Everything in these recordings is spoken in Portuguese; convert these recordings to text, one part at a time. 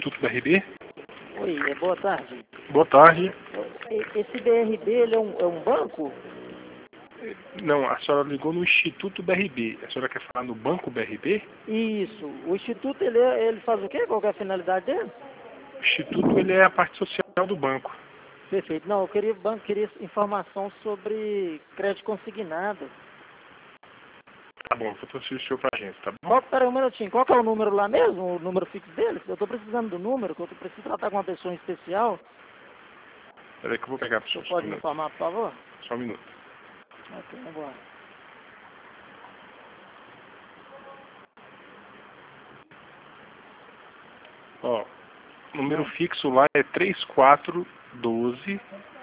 Instituto BRB? Oi, boa tarde. Boa tarde. Esse BRB, ele é um banco? Não, a senhora ligou no Instituto BRB. A senhora quer falar no Banco BRB? Isso. O Instituto, ele faz o quê? Qual que é a finalidade dele? O Instituto, ele é a parte social do banco. Perfeito. Não, eu queria banco, queria informação sobre crédito consignado. Tá bom, vou transferir o senhor pra agência, tá bom? Peraí um minutinho. Qual que é o número lá mesmo? O número fixo dele? Eu estou precisando do número, que eu preciso tratar com uma pessoa em especial. Peraí que eu vou pegar pro Você senhor, só um pode me minuto. informar, por favor? Só um minuto. Ok, vamos lá. Ó, o número fixo lá é 3412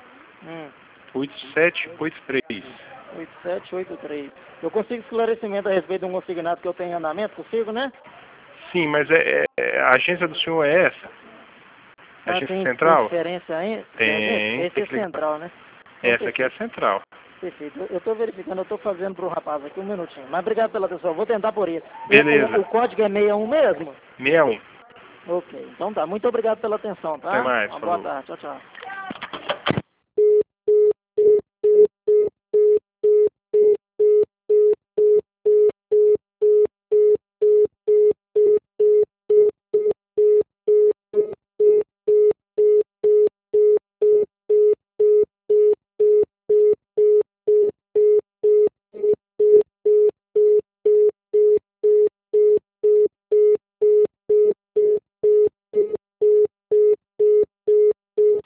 8783. 8783. Eu consigo esclarecimento a respeito de um consignado que eu tenho em andamento? Consigo, né? Sim, mas a agência do senhor é essa? A agência Tem central? diferença aí? Tem. Esse é central, né? Essa aqui é a central. Perfeito. Eu estou verificando, eu estou fazendo para o rapaz aqui, um minutinho. Mas obrigado pela atenção, vou tentar por isso. Beleza. O código é 61 mesmo? 61. Ok, então tá. Muito obrigado pela atenção, tá? Até mais, Uma boa falou. tarde. Tchau, tchau.